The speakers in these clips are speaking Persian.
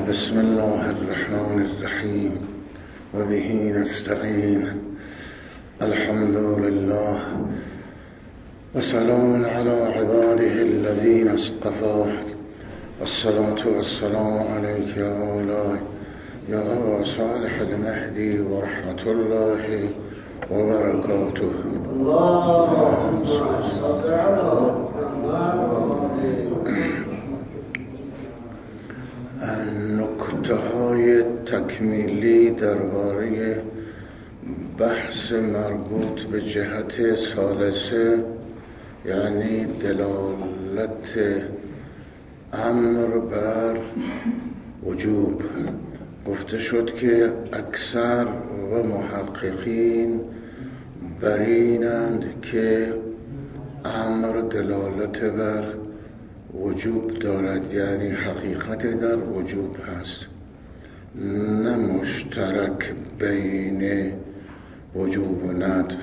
بسم الله الرحمن الرحیم و به نستعین. الحمد لله و سلام علی عباده الذین اصطفى والصلاة والسلام علیک یا مولاي یا ابا صالح المهدی و رحمت الله و برکاته. اللهم صل علی نکته های تکمیلی درباره بحث مربوط به جهت ثالثه، یعنی دلالت امر بر وجوب. گفته شد که اکثر و محققین بر اینند که امر دلالت بر وجوب دارد، یعنی حقیقت در وجوب هست، نه مشترک بین وجوب و ندب.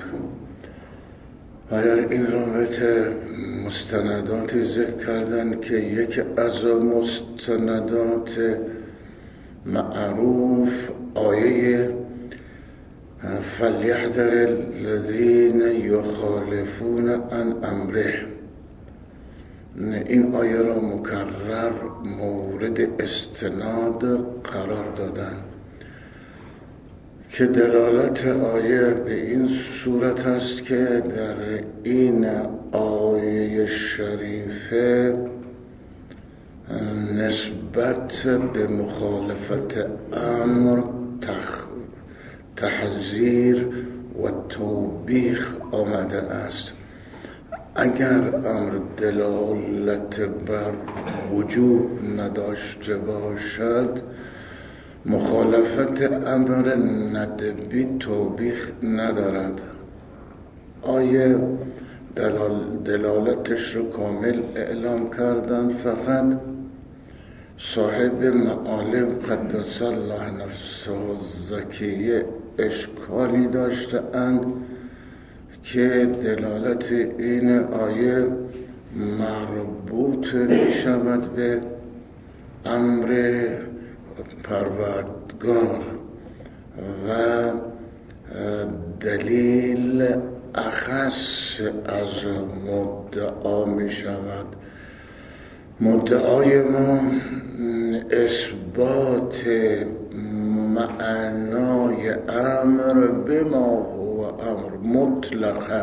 و در این رابطه مستنداتی ذکر کردن که یکی از مستندات معروف آیه فلیحذر الذین یخالفون عن امره. این آیه را مکرر مورد استناد قرار دادن که دلالت آیه به این صورت است که در این آیه شریفه نسبت به مخالفت امر تحذیر و توبیخ آمده است. اگر امر دلالت بر وجوب نداشته باشد، مخالفت امر ندبی توبیخ ندارد. آیه دلالتش رو کامل اعلام کردن، فقط صاحب معالم قدس الله نفسه الزکیه اشکالی داشته اند که دلالت این آیه مربوط می شود به امر پروردگار و دلیل اخص از مدعا می شود. مدعای ما اثبات معنای امر به ما هو امر مطلقاً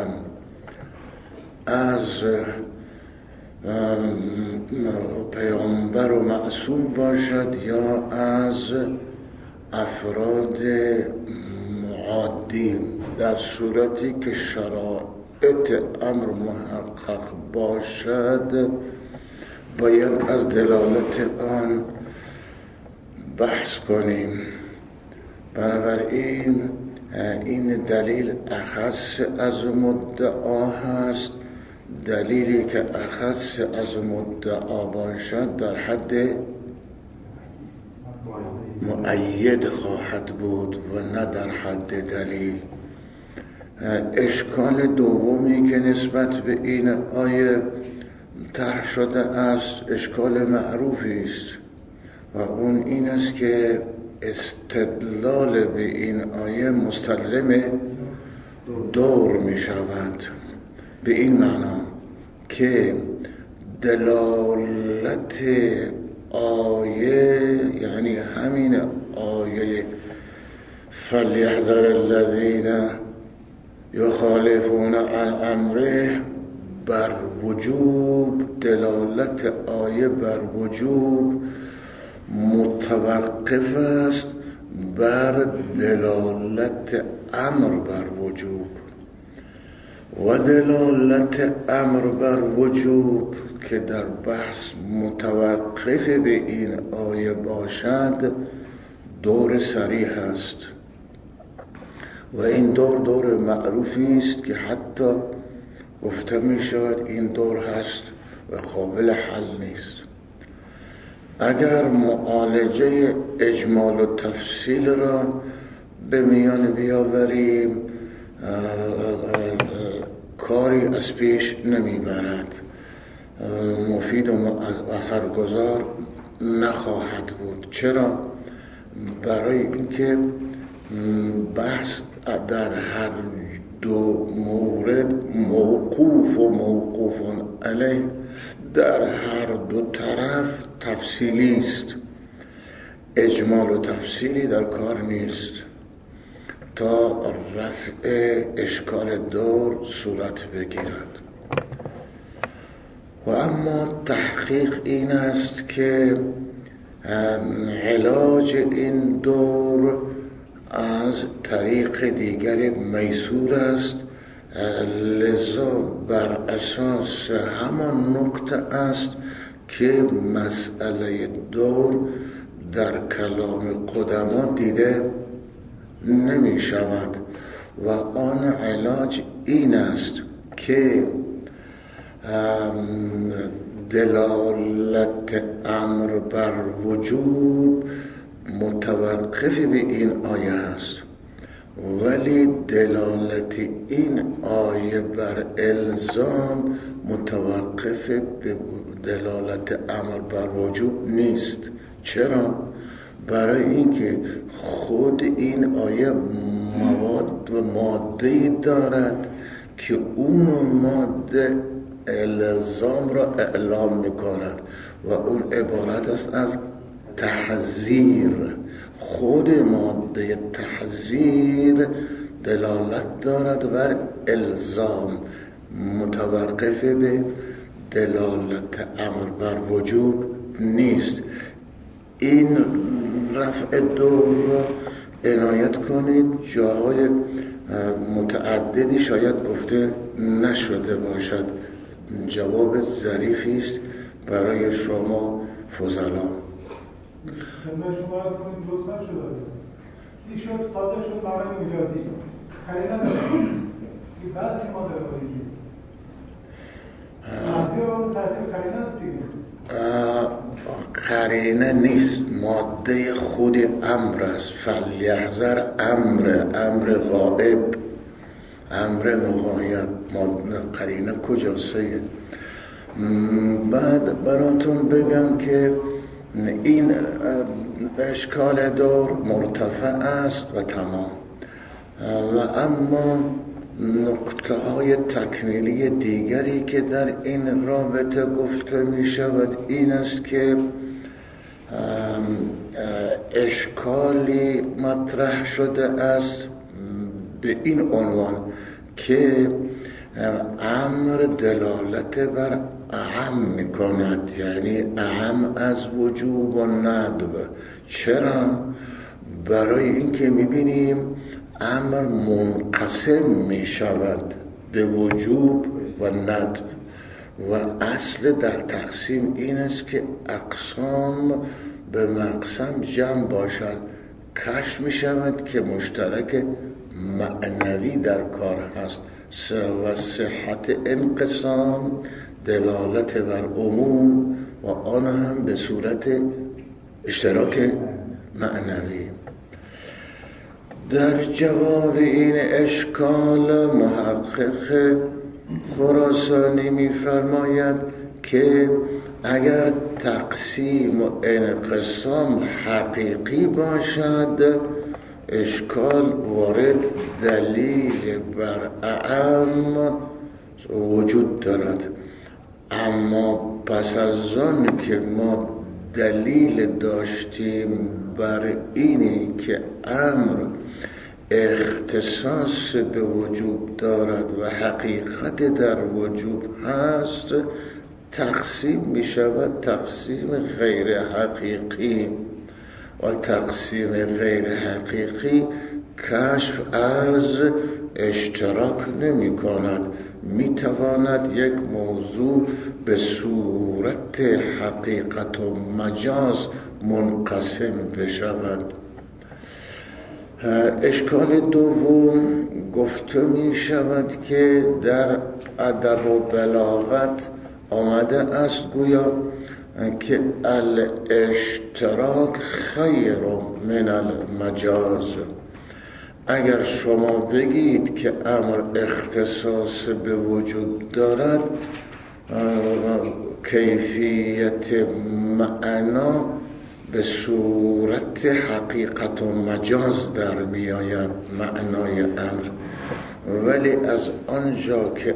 از پیامبر و معصوم باشد یا از افراد معادی، در صورتی که شرایط امر محقق باشد باید از دلالت آن بحث کنیم. بنابراین این دلیل اخص از مدعا هست. دلیلی که اخص از مدعا باشد در حد مؤید خواهد بود و نه در حد دلیل. اشکال دومی که نسبت به این آیه طرح شده است اشکال معروفی است و اون این است که استدلال به این آیه مستلزم دور می شود، به این معنا که دلالت آیه، یعنی همین آیه فلیحذر الذین یخالفون عن امره بر وجوب، دلالت آیه بر وجوب متوقف است بر دلالت امر بر وجوب. و دلالت امر بر وجوب که در بحث متوقف به این آیه باشد دور صریح است و این دور معروفی است که حتی گفته می شود این دور هست و قابل حل نیست. اگر معالجه اجمال و تفصیل را به میان بیاوریم کاری از پیش نمیبرد. مفید و اثرگذار نخواهد بود. چرا؟ برای اینکه بحث در هر دو مورد موقوف و موقوف علیه در هر دو طرف تفصیلی است، اجمال و تفصیلی در کار نیست تا رفع اشکال دور صورت بگیرد. و اما تحقیق این است که علاج این دور از طریق دیگر میسور است، لذا بر اساس همان نکته است که مسئله دور در کلام قدما دیده نمی شود و آن علاج این است که دلالت امر بر وجوب متوقف به این آیه است، ولی دلالت این آیه بر الزام متوقف به دلالت امر بر وجوب نیست. چرا؟ برای اینکه خود این آیه مواد و ماده‌ای دارد که اون ماده الزام را اعلام می‌کند و اون عبارت است از تحذیر. خود ماده تحذیر دلالت دارد بر الزام، متوقف به دلالت امر بر وجوب نیست. این رفع دور را عنایت کنید، جاهای متعددی شاید گفته نشده باشد. جواب ظریفی است برای شما فضلا. خدمت شما عرض کنیم دوستان شده این شد تازه شد برای مجازی خریده داره این بحثی ما داره کنیم نیست مازی تحصیل خریده است دیگه قرینه نیست، ماده خود امر است. فلیحذر امر غائب، امر مغایب، قرینه کجاست؟ بعد براتون بگم که این اشکال دور مرتفع است و تمام. و اما نکته های تکمیلی دیگری که در این رابطه گفته می شود این است که اشکالی مطرح شده است به این عنوان که امر دلالت بر اعم می کند، یعنی اعم از وجوب و ندب. چرا؟ برای اینکه می بینیم امر منقسم می شود به وجوب و ندب و اصل در تقسیم این است که اقسام به مقسم جمع باشد. کشف می شود که مشترک معنوی در کار هست و صحت انقسام دلالت بر عموم و آن هم به صورت اشتراک معنوی. در جواب این اشکال محقق خراسانی می‌فرماید که اگر تقسیم و انقسام حقیقی باشد اشکال وارد دلیل بر اعم وجود دارد، اما پس از آن که ما دلیل داشتیم بر اینی که امر اختصاص به وجوب دارد و حقیقت در وجوب هست، تقسیم می شود تقسیم غیر حقیقی و تقسیم غیر حقیقی کشف از اشتراک نمی کند. می تواند یک موضوع به صورت حقیقت و مجاز منقسم بشود. اشکال دوم گفته می شود که در ادب و بلاغت آمده است گویا که الاشتراک خیر من المجاز. اگر شما بگید که امر اختصاص به وجود دارد، کیفیت معنا به صورت حقیقت و مجاز در می آید معنای امر، ولی از آنجا که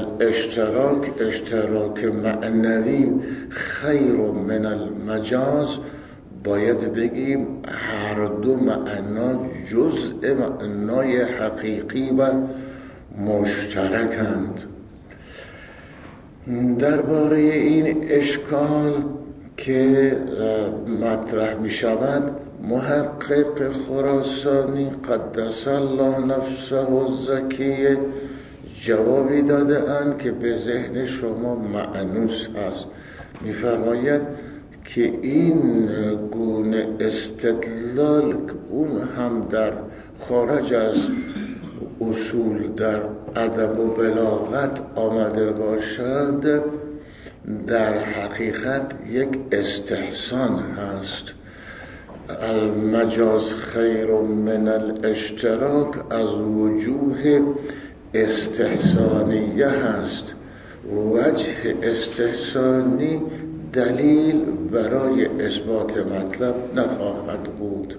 اشتراک معنوی خیر من المجاز، باید بگیم هر دو معنا جزء معنای حقیقی و مشترکند. درباره این اشکال که مطرح می شود، محقق خراسانی قدس الله نفسه الزکیه جوابی داده اند که به ذهن شما مأنوس هست. می فرماید که این گونه استدلال که اون هم در خارج از اصول در ادب و بلاغت آمده باشد، در حقیقت یک استحسان هست. المجاز خیر من الاشتراک از وجوه استحسانیه هست. وجه استحسانی دلیل برای اثبات مطلب نخواهد بود.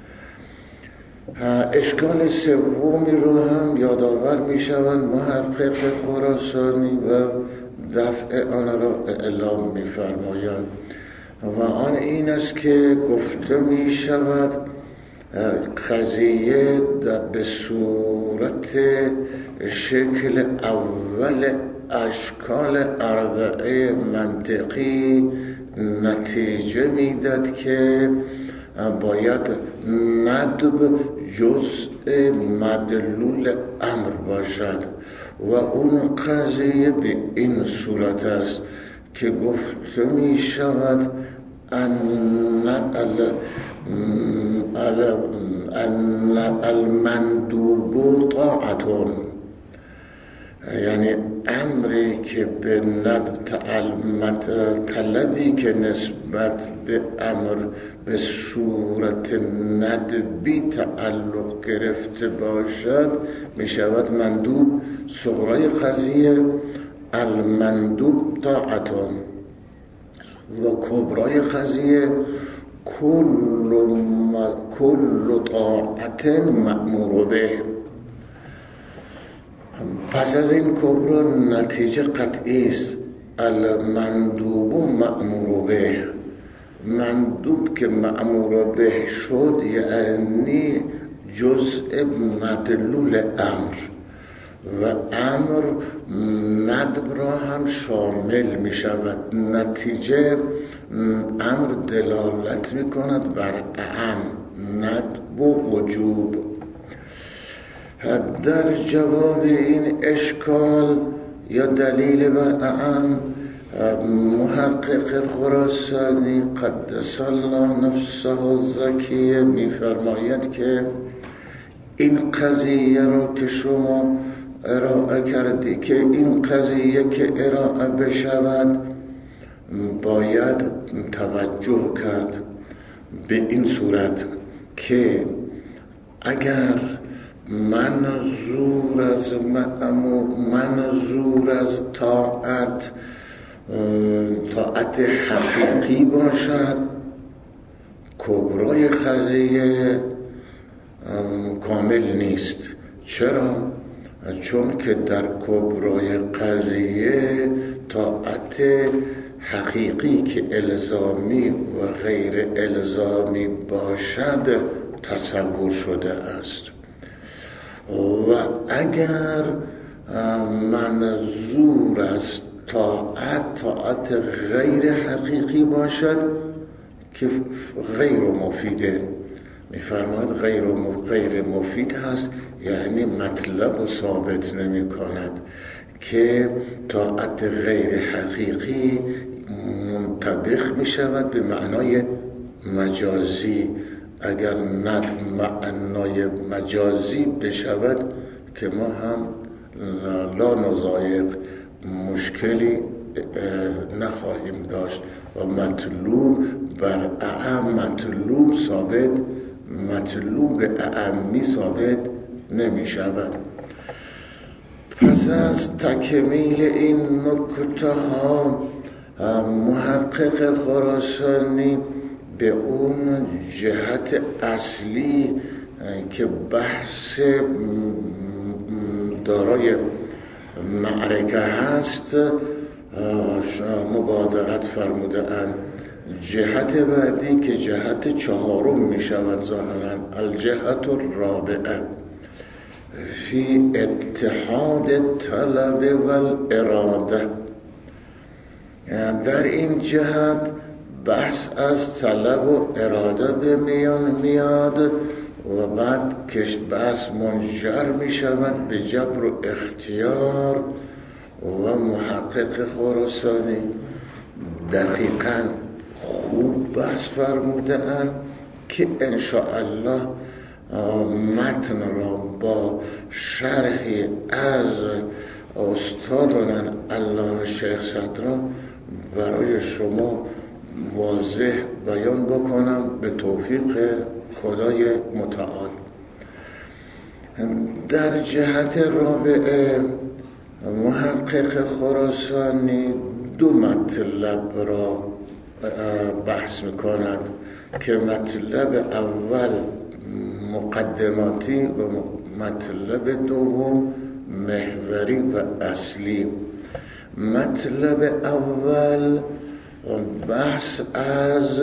اشکال سومی رو هم یادآور می شوند محقق خراسانی و دفع آن را اعلام می فرمایند و آن این است که گفته می شود قضیه به صورت شکل اول اشکال اربعه منطقی نتیجه میداد که باید ندب جزء مدلول امر باشد و اون قضیه به این صورت است که گفته می شود المندوب طاعتون، یعنی امری که به طلبی که نسبت به امر به صورت ندبی تعلق گرفته باشد می شود مندوب. صغرای قضیه المندوب طاعتون و کبرای قضیه کل طاعت مأمور به. پس از این کبرا نتیجه قطعی است، المندوب مأمور به. مندوب که مأمور به شد یعنی جزء مدلول امر و امر ندب را هم شامل می شود. نتیجه امر دلالت می کند بر اعم، ندب و وجوب. در جواب این اشکال یا دلیل بر اعم، محقق خراسانی قدس الله نفسه الزکیه می فرماید که این قضیه را که شما ارائه کردی، که این قضیه که ارائه بشود باید توجه کرد به این صورت که اگر منظور از طاعت حقیقی باشد، کبرای قضیه کامل نیست. چرا؟ چون که در کبرای قضیه طاعت حقیقی که الزامی و غیر الزامی باشد تصور شده است و اگر منظور از طاعت غیر حقیقی باشد که غیر مفیده، می‌فرماید غیر مفید هست، یعنی مطلب رو ثابت نمی کند که طاعت غیر حقیقی منطبق می شود به معنای مجازی. اگر معنای مجازی بشود که ما هم لا نضایق، مشکلی نخواهیم داشت و مطلوب بر اعم مطلوب اعمی ثابت نمی شود. پس از تکمیل این نکته ها محقق خراسانی به اون جهت اصلی که بحث دارای معرکه هست مبادرت فرموده‌اند. جهت بعدی که جهت چهارم می شود ظاهرا الجهت الرابعه فی اتحاد طلب و الاراده. در این جهت بحث از طلب و اراده به میان میاد و بعد که بحث منجر می شود به جبر و اختیار و محقق خراسانی دقیقاً خوب بحث فرموده‌اند که انشاءالله متن را با شرحی از استادان علامه شیخ صدرا برای شما واضح بیان بکنم به توفیق خدای متعال. در جهت رابعه محقق خراسانی دو مطلب را بحث می‌کند که مطلب اول مقدماتی و مطلب دوم محوری و اصلی. مطلب اول بحث از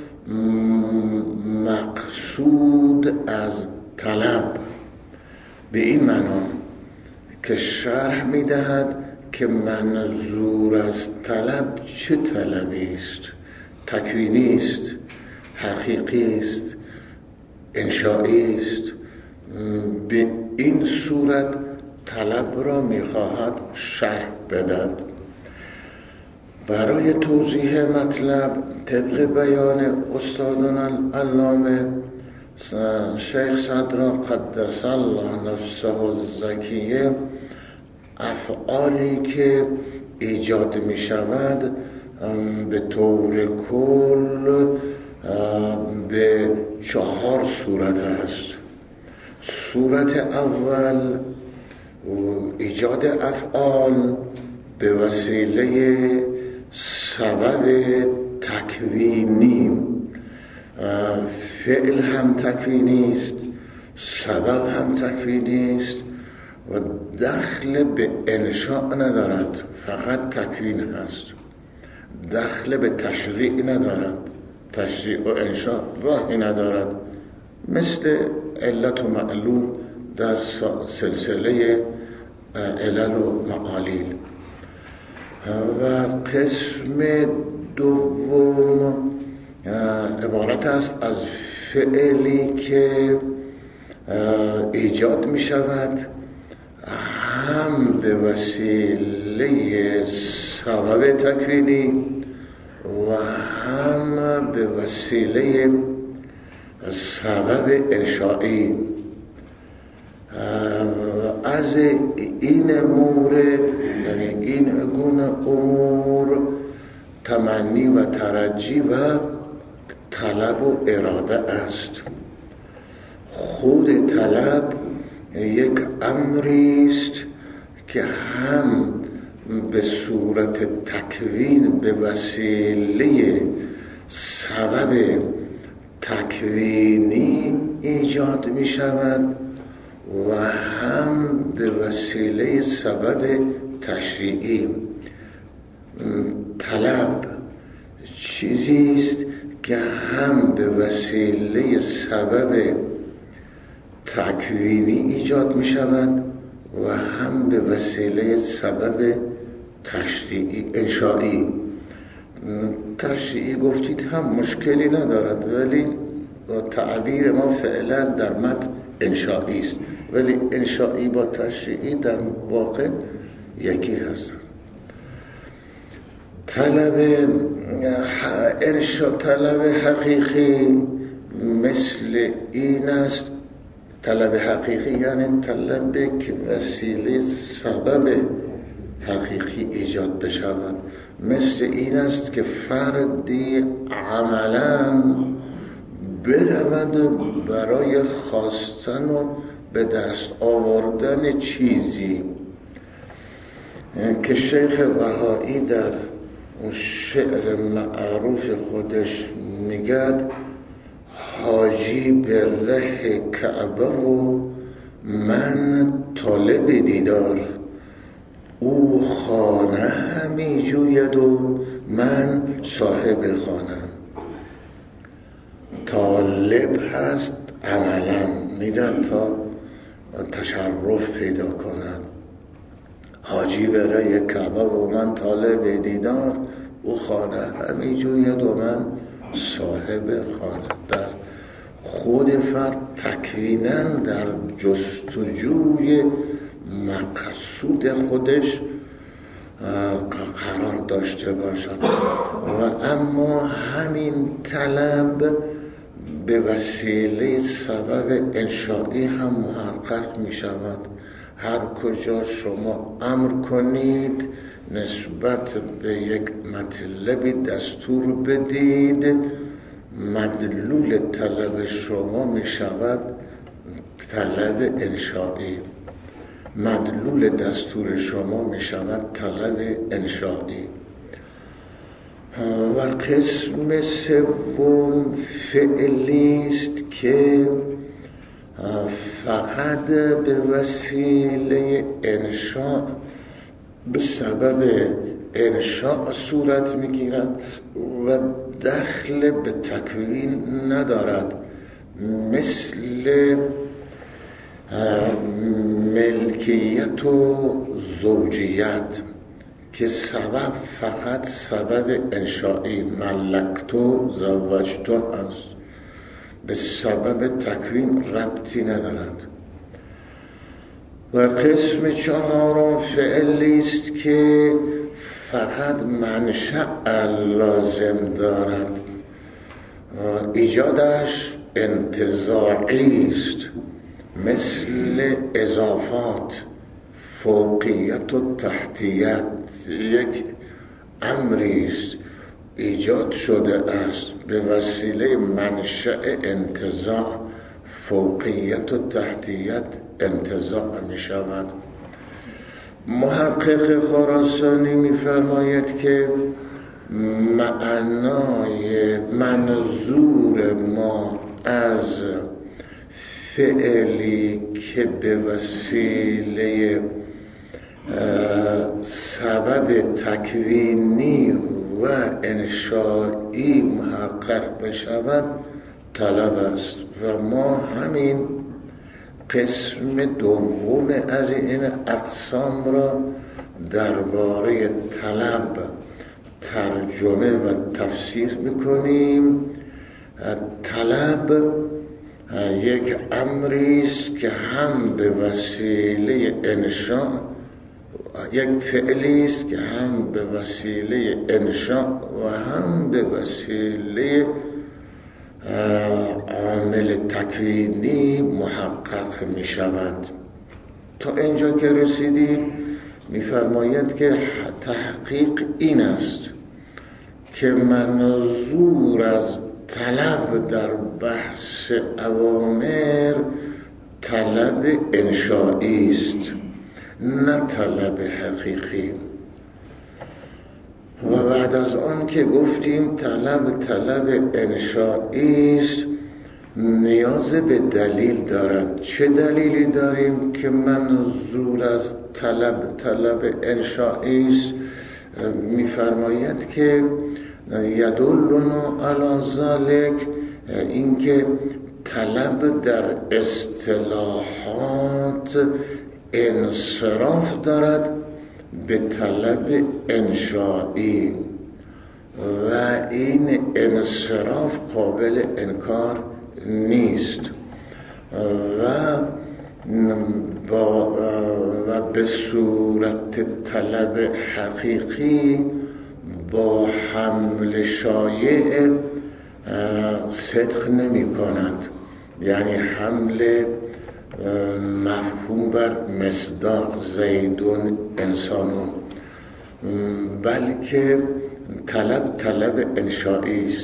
مقصود از طلب به این معنا که شرح می‌دهد که منظور از طلب چه طلبی است، تکوینی است، حقیقی است، انشایی است. به این صورت طلب را می‌خواهد شرح بدهد. برای توضیح مطلب طبق بیان استادان علامه شیخ صدرا قدس الله نفسه الزکیه افعالی که ایجاد می شود به طور کل به 4 صورت است. صورت اول ایجاد افعال به وسیله سبب تکوینی. فعل هم تکوینی است، سبب هم تکوینی است و دخل به انشاء ندارد، فقط تکوین هست. دخل به تشریع ندارد، تشریع و انشاء راهی ندارد، مثل علت و معلول در سلسله علل و معالیل. و قسم دوم عبارت است از فعلی که ایجاد می شود هم به وسیله سبب تکوینی و هم به وسیله سبب انشایی. از این مورد یعنی این گونه امور تمنی و ترجی و طلب و اراده است. خود طلب یک امری است که هم به صورت تکوین به وسیله سبب تکوینی ایجاد می شود و هم به وسیله سبب تشریعی. طلب چیزی است که هم به وسیله سبب تکوینی ایجاد می شود و هم به وسیله سبب تشریعی انشایی. تشریعی گفتید هم مشکلی ندارد، ولی تعبیر ما فعلا در متن انشایی است، ولی انشایی با تشریعی در واقع یکی هستند. طلب حقیقی مثل این است. طلب حقیقی یعنی طلب که وسیله سبب حقیقی ایجاد بشود. مثل این است که فردی عملاً برود برای خواستن و به دست آوردن چیزی که شیخ بهایی در اون شعر معروف خودش میگد حاجی به ره کعبه و من طالب دیدار، او خانه همی جوید و من صاحب خانه. طالب هست عملا میدن تا تشرف پیدا کند. حاجی بره کعبه و من طالب دیدار، او خانه همی جوید و من صاحب خانه. در خود فرد تکویناً در جستجوی مقصود خودش قرار داشته باشد و اما همین طلب به وسیله سبب انشایی هم محقق می شود. هر کجا شما امر کنید نسبت به یک مطلبی دستور بدید، مدلول طلب شما می شود طلب انشایی، مدلول دستور شما می شود طلب انشایی. و قسم سوم فعلی است که فقط به وسیله انشاء، به سبب انشاء صورت میگیرد و دخل به تکوین ندارد، مثل ملکیت و زوجیت که سبب فقط سبب انشایی، ملکتو زوجتو است، به سبب تکوین ربطی ندارد. و قسم چهارم فعلی است که فقط منشأ لازم دارد، ایجادش انتزاعی است، مثل اضافات، فوقیت و تحتیت. یک امری است ایجاد شده است به وسیله منشأ انتزاع، فوقیت و تحتیت انتزاع می شود. محقق خراسانی می فرماید که معنای منظور ما از فعلی که به وسیله سبب تکوینی و انشایی محقق بشود طلب است و ما همین قسم دوم از این اقسام را درباره طلب ترجمه و تفسیر میکنیم. طلب یک امری است که هم به وسیله انشاء، یک فعلی است که هم به وسیله انشاء و هم به وسیله عامل تکوینی محقق می شود. تا اینجا که رسیدیم می‌فرماید که تحقیق این است که منظور از طلب در بحث اوامر طلب انشایی است، نه طلب حقیقی. و بعد از آن که گفتیم طلب انشایی است، نیاز به دلیل دارد. چه دلیلی داریم که منظور از طلب انشایی است؟ می‌فرماید که یدلنا علی ذلک، اینکه طلب در اصطلاحات انصراف دارد به طلب انشایی و این انصراف قابل انکار نیست و به صورت طلب حقیقی با حمل شایع صدق نمی کند، یعنی حمل مفهوم بر مصداق زیدون انسانون، بلکه طلب انشایی است.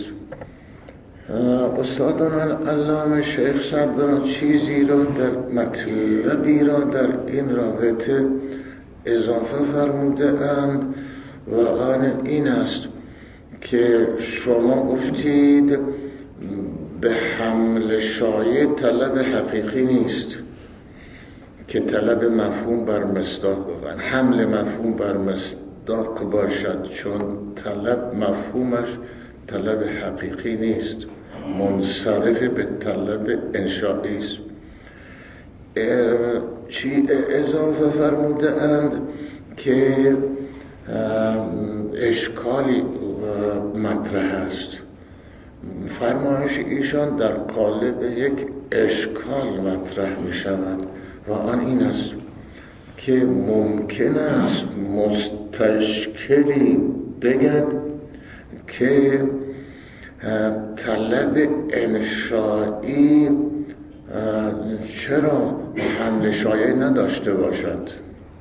استادان علامه شیخ صدر چیزی را در مطلبی را در این رابطه اضافه فرموده اند و آن این است که شما گفتید به حمل شایع طلب حقیقی نیست که طلب مفهوم بر مصداق باشد، حمل مفهوم بر مصداق باشد، چون طلب مفهومش طلب حقیقی نیست، منصرف به طلب انشایی است. اضافه فرموده اند که اشکالی مطرح است. فرمایش ایشان در قالب یک اشکال مطرح می شود و آن این است که ممکن است مستشکلی بگد که طلب انشایی چرا حمل شایع نداشته باشد؟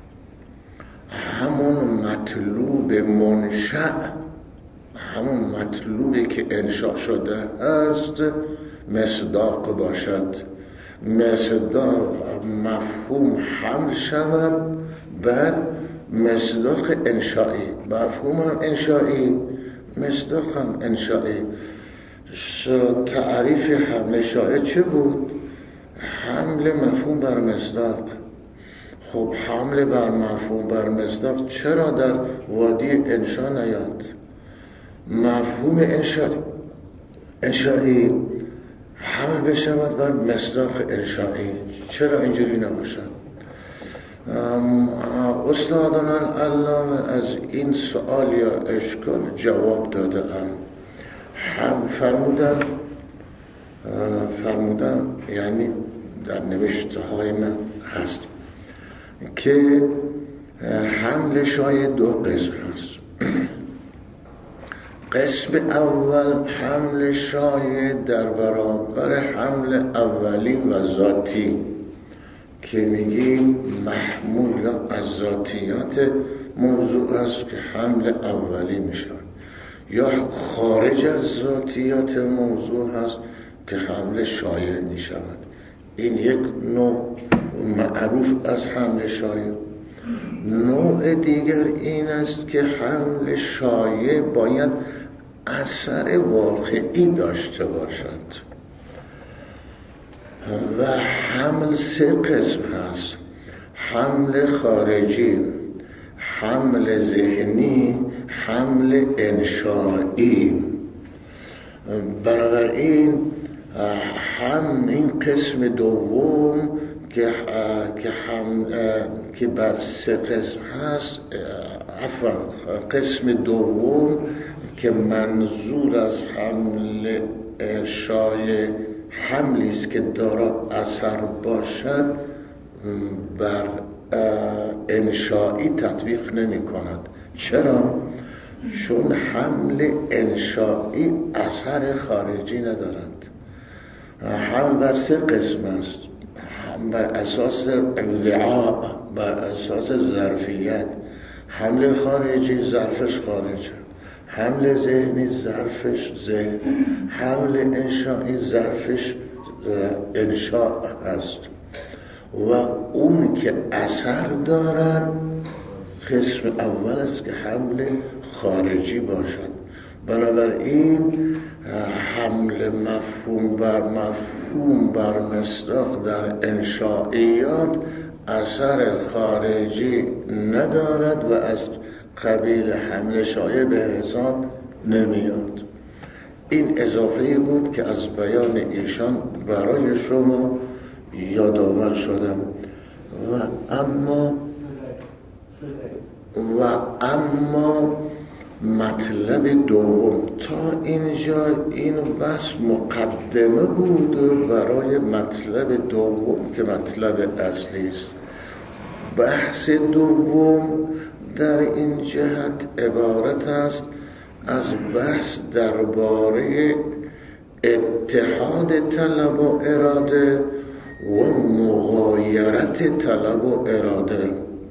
همون مطلوب منشأ، همون مطلوبی که انشاء شده است مصداق باشد، مصداق مفهوم حمل شود بر مصداق انشایی، مفهوم هم انشایی، مصداق هم انشایی. تعریف حمل شایع چه بود؟ حمل مفهوم بر مصداق. خب حمل بر مفهوم بر مصداق چرا در وادی انشا نیاد؟ مفهوم انشایی حمل بشود بر مصداق انشایی، چرا اینجوری نباشد؟ استادان علامه از این سوال یا اشکال جواب داده هم فرمودن یعنی در نوشته های من هست که حمل شایع دو قسم هست. قسم اول حمل شایع در برابر حمل اولی و ذاتی که میگیم محمول یا از ذاتیات موضوع است که حمل اولی میشه، یا خارج از ذاتیات موضوع هست که حمل شایع میشود. این یک نوع معروف از حمل شایع. نوع دیگر این است که حمل شایع باید اثر واقعی داشته باشد و حمل سه قسم هست: حمل خارجی، حمل ذهنی، حمل انشایی. بنابراین این قسم دوم که بر سه قسم هست، قسم دوم که منظور از حمل شایع حملی است که دارا اثر باشد، بر انشایی تطبیق نمی کند. چرا؟ چون حمل انشایی اثر خارجی ندارد. حمل بر سه قسم است: بر اساس وعاء، بر اساس ظرفیت. حمل خارجی ظرفش خارجه، حمل ذهنی ظرفش ذهن، حمل انشایی ظرفش انشاء هست و اون که اثر دارد قسم اول است که حمل خارجی باشد. بنابراین حمل مفهوم بر مصداق در انشائیات اثر خارجی ندارد و از قبیل حمل شایع به حساب نمیاد. این اضافه بود که از بیان ایشان برای شما یادآور شدم. و اما مطلب دوم، تا اینجا این بحث مقدمه بود برای مطلب دوم که مطلب اصلی است. بحث دوم در این جهت عبارت است از بحث درباره اتحاد طلب و اراده و مغایرت طلب و اراده.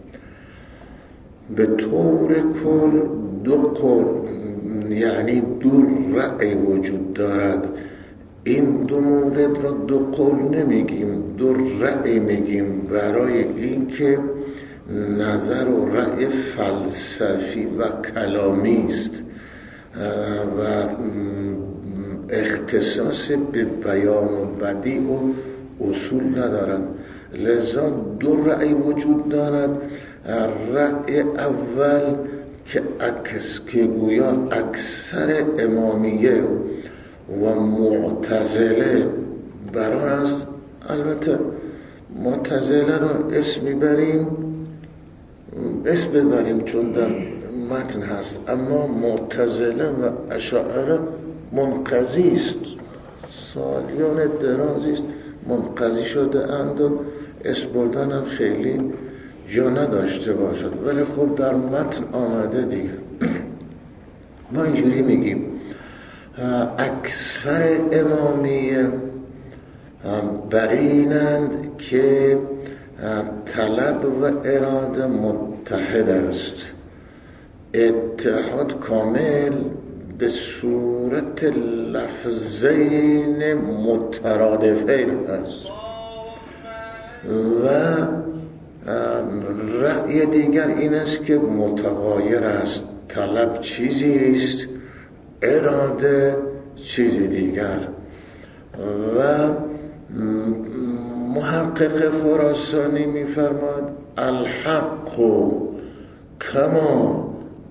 به طور کل دو قول، یعنی دو رأی وجود دارد. این دو مورد را دو قول نمیگیم، دو رأی میگیم، برای اینکه نظر و رأی فلسفی و کلامی است و اختصاص به بیان و بدیع و اصول ندارند. لذا دو رأی وجود دارد. رأی اول که گویا اکثر امامیه و معتزله بران است. البته معتزله رو اسم ببریم چون در متن هست، اما معتزله و اشاعره منقضی است، سالیان درازی است منقضی شده اند و اسم بردن هم خیلی جا نداشته باشد، ولی خب در متن آمده دیگه. ما اینجوری میگیم اکثر امامیه بر اینند که طلب و اراده متحد است، اتحاد کامل به صورت لفظین مترادفین است. و رأی دیگر این است که متغایر است، طلب چیزی است، اراده چیزی دیگر. و محقق خراسانی می‌فرماید الحق کما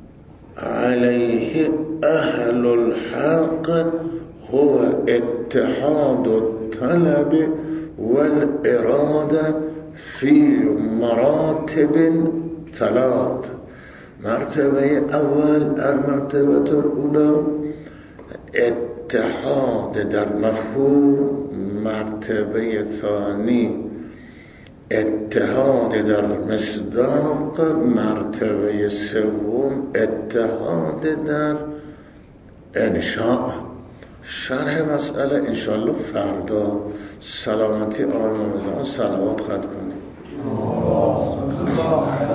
علیه اهل الحق هو اتحاد الطلب والاراده فی مراتب ثلاث. مرتبه اول المرتبه الاولى اتحاد در مفهوم، مرتبه ثانی اتحاد در مصداق، مرتبه سوم اتحاد در انشاء. شرح مسئله انشاءالله فردا سلامتی آقای امام زمان صلوات خط کنیم.